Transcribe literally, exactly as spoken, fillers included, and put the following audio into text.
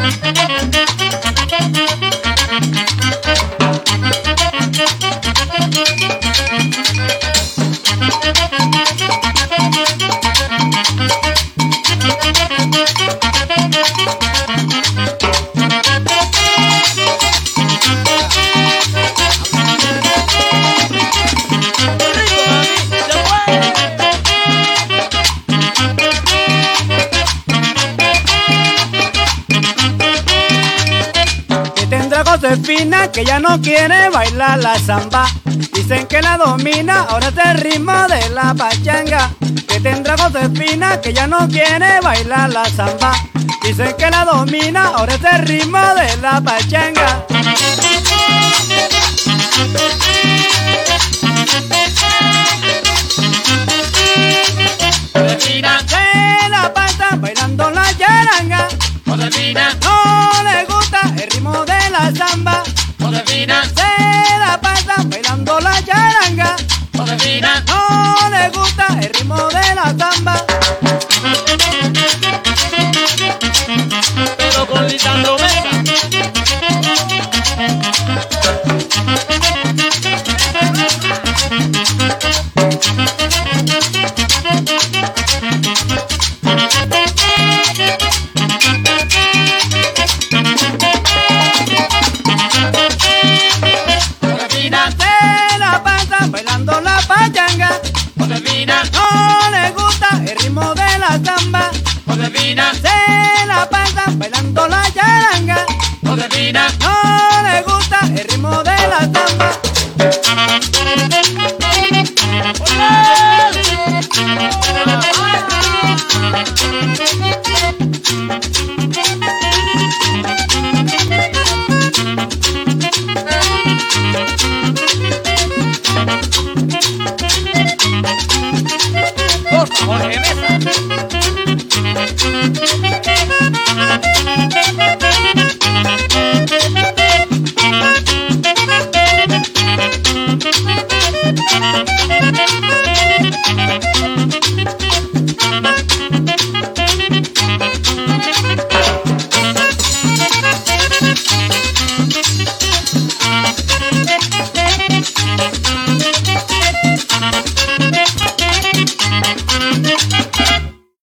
Josefina, que ya no quiere bailar la samba. Dicen que la domina, ahora es el ritmo de la pachanga. Que tendrá Josefina, que ya no quiere bailar la samba. Dicen que la domina, ahora es el ritmo de la pachanga. Josefina se la pasa bailando la charanga. Josefina no le gusta el ritmo de la samba. Josefina se la pasa bailando la charanga. Josefina no le gusta el ritmo de la samba. pero con Lisandro Vega. Josefina no le gusta el ritmo de la samba. Josefina se la pasa bailando la charanga. Josefina no le gusta el ritmo de la samba. Jorge Mesa.